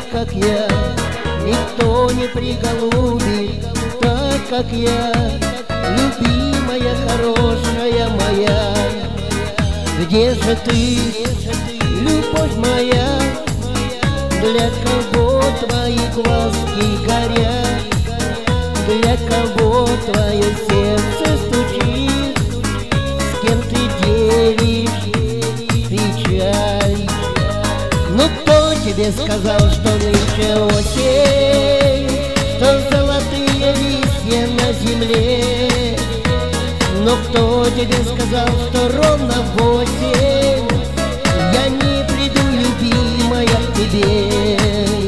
как я, никто не приголубит так, как я. Любимая, хорошая моя, где же ты, любовь моя? Для кого твои глазки горят? Для кого твое сердце стучит? С кем ты делишь печаль? Ну кто тебе сказал, что нынче осень, что золотые листья на земле? Но кто тебе сказал, что ровно в 8 я не приду, любимая, к тебе?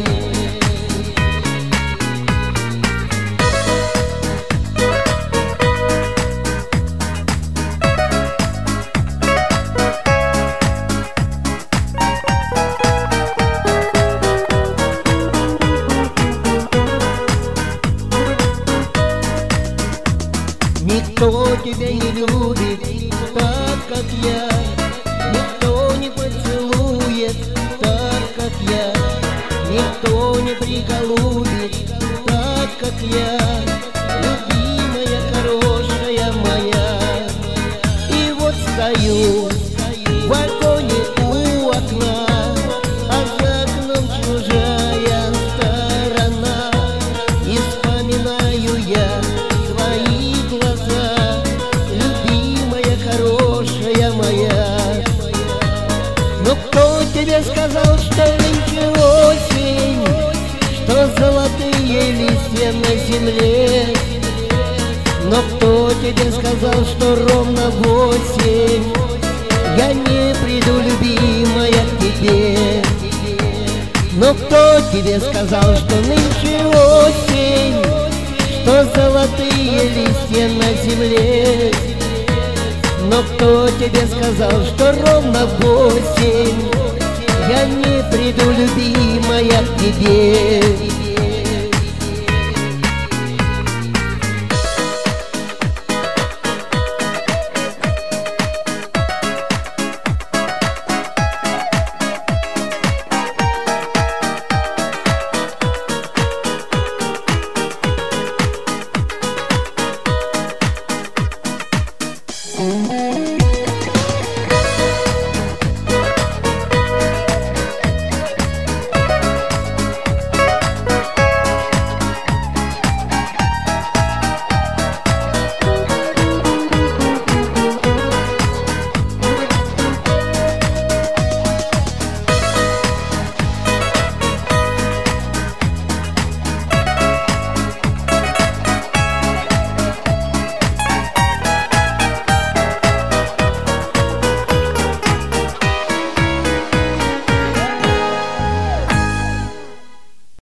Никто тебя не любит так, как я, никто не поцелует так, как я, никто не приголубит так, как я. Любимая, хорошая моя, и вот стою в балконе у окна, а за окном чужая сторона, и вспоминаю я твои глаза, любимая, хорошая моя. Но кто тебе сказал, что нынче осень, что золотые листья на земле? Но кто тебе сказал, что ровно в 8 я не приду, любимая, к тебе? Но кто тебе сказал, что нынче осень, что золотые листья на земле? Но кто тебе сказал, что ровно в 8 я не приду, любимая, к тебе?